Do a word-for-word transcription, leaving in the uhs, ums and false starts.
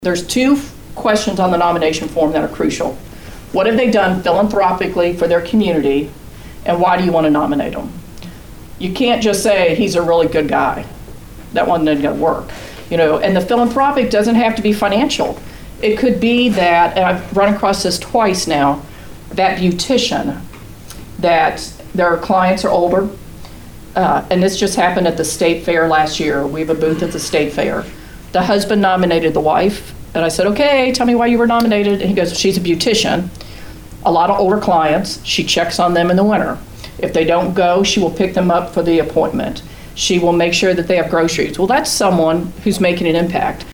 There's two questions on the nomination form that are crucial. What have they done philanthropically for their community, and why do you want to nominate them? You can't just say he's a really good guy. That one isn't going to work. You know, and the philanthropic doesn't have to be financial. It could be that, and I've run across this twice now, that beautician, that their clients are older, uh, and this just happened at the state fair last year. We have a booth at the state fair. The husband nominated the wife, and I said, okay, tell me why you were nominated. And he goes, she's a beautician, a lot of older clients. She checks on them in the winter. If they don't go, she will pick them up for the appointment. She will make sure that they have groceries. Well, that's someone who's making an impact.